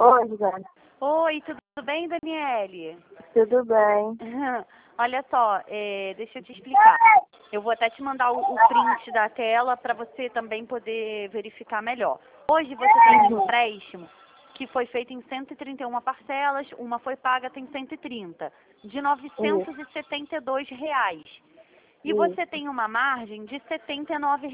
Oi, Gisele. Oi, tudo bem, Daniele? Tudo bem? Olha só, deixa eu te explicar. Eu vou até te mandar o print da tela para você também poder verificar melhor. Hoje você tem um empréstimo que foi feito em 131 parcelas, uma foi paga, tem 130, de R$ 972. E você tem uma margem de R$ 79.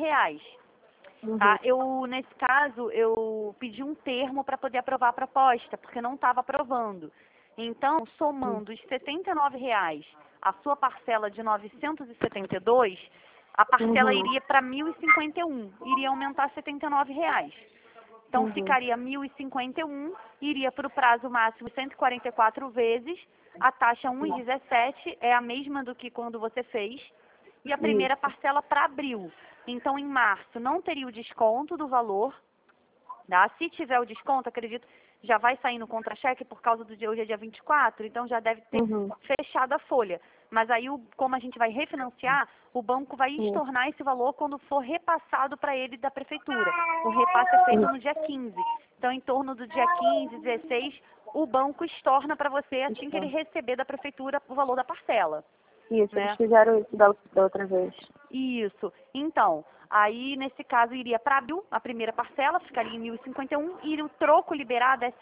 Tá? Nesse caso, eu pedi um termo para poder aprovar a proposta, porque não estava aprovando. Então, somando os R$ 79 a sua parcela de 972, a parcela iria para 1.051, iria aumentar R$ 79. Então, ficaria 1.051, iria para o prazo máximo 144 vezes, a taxa 1,17 é a mesma do que quando você fez, e a primeira parcela para abril. Então, em março, não teria o desconto do valor, tá? Se tiver o desconto, acredito, já vai sair no contra-cheque por causa do dia, hoje é dia 24, então já deve ter fechado a folha. Mas aí, como a gente vai refinanciar, o banco vai estornar esse valor quando for repassado para ele da prefeitura. O repasse é feito no dia 15. Então, em torno do dia 15, 16, o banco estorna para você assim que ele receber da prefeitura o valor da parcela. Isso, né? Eles fizeram isso da outra vez. Isso. Então, aí nesse caso iria para abril, a primeira parcela, ficaria em 1.051, e o troco liberado é R$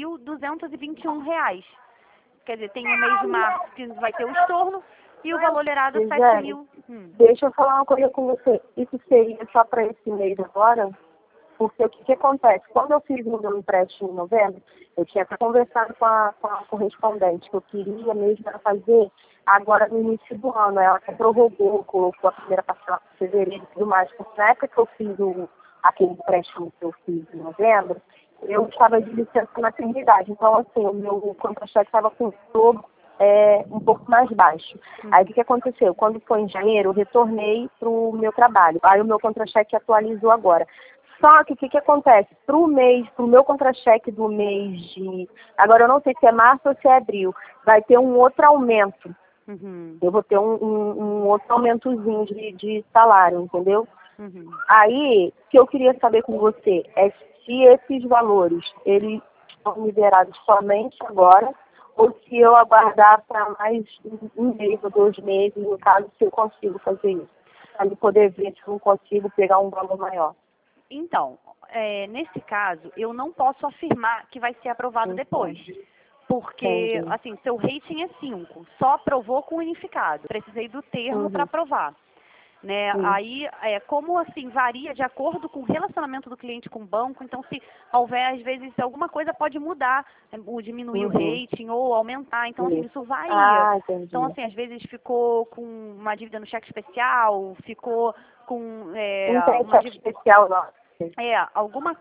7.221. Quer dizer, tem o mês de março que vai ter o estorno e o valor liberado é 7 mil. Deixa eu falar uma coisa com você. Isso seria só para esse mês agora? Porque o que acontece? Quando eu fiz o meu empréstimo em novembro, eu tinha até conversado com a correspondente, que eu queria mesmo era fazer agora no início do ano. Ela até prorrogou, colocou a primeira parcela para fevereiro e tudo mais. Porque na época que eu fiz aquele empréstimo que eu fiz em novembro, eu estava de licença maternidade. Então, assim, o meu contra-cheque estava com o dobro um pouco mais baixo. Aí, o que aconteceu? Quando foi em janeiro, eu retornei para o meu trabalho. Aí, o meu contra-cheque atualizou agora. Só que o que acontece? Para o meu contra-cheque do mês de... Agora, eu não sei se é março ou se é abril. Vai ter um outro aumento. Eu vou ter um outro aumentozinho de salário, entendeu? Aí, o que eu queria saber com você é se esses valores, eles estão liberados somente agora, ou se eu aguardar para mais um mês ou 2 meses, no caso, se eu consigo fazer isso. Para eu poder ver se eu não consigo pegar um valor maior. Então, nesse caso, eu não posso afirmar que vai ser aprovado depois. Porque, assim, seu rating é 5. Só aprovou com unificado. Precisei do termo para aprovar. Né? Aí, como assim, varia de acordo com o relacionamento do cliente com o banco, então se houver, às vezes, alguma coisa pode mudar, diminuir o rating ou aumentar, então assim, isso varia. Então assim, às vezes ficou com uma dívida no cheque especial, ficou com uma dívida especial, não. Alguma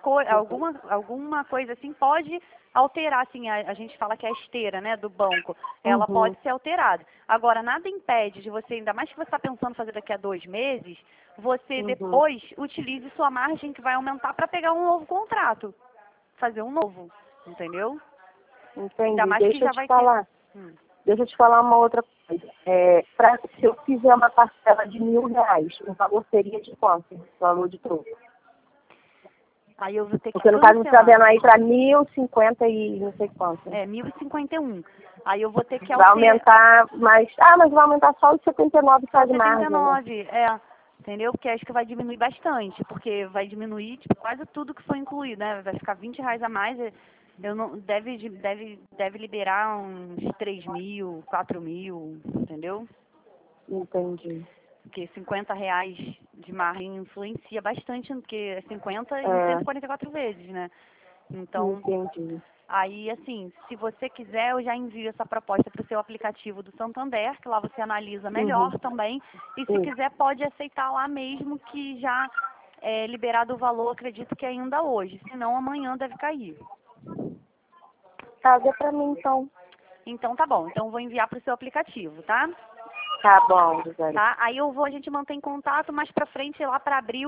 coisa assim pode alterar, assim, a gente fala que é a esteira, né, do banco, ela pode ser alterada. Agora, nada impede de você, ainda mais que você está pensando em fazer daqui a 2 meses, você depois utilize sua margem que vai aumentar para pegar um novo contrato, fazer um novo, entendeu? Entendi. Ainda mais que já vai ter... Deixa eu te falar uma outra coisa. Se eu fizer uma parcela de R$ 1.000, o valor seria de quanto? O valor de troco? Aí eu vou ter que Porque no caso você está vendo aí para 1.050 e não sei quanto. 1.051. Aí eu vou ter que vai aumentar mais. Mas vai aumentar só os 79 só de margem. 79, entendeu? Porque acho que vai diminuir bastante, porque vai diminuir tipo, quase tudo que foi incluído, né? Vai ficar R$ 20 a mais. Deve liberar uns 3 mil, 4 mil, entendeu? Entendi. Porque R$ 50 de margem influencia bastante, porque é 50 em 144 vezes, né? Então, entendi. Aí, assim, se você quiser, eu já envio essa proposta para o seu aplicativo do Santander, que lá você analisa melhor também. E se quiser, pode aceitar lá mesmo, que já é liberado o valor, acredito que ainda hoje. Senão, amanhã deve cair. Tá, dê para mim, então. Então, tá bom. Então, eu vou enviar para o seu aplicativo, tá? Tá bom, Gisele. Tá? Aí a gente mantém contato mais pra frente, lá para abril.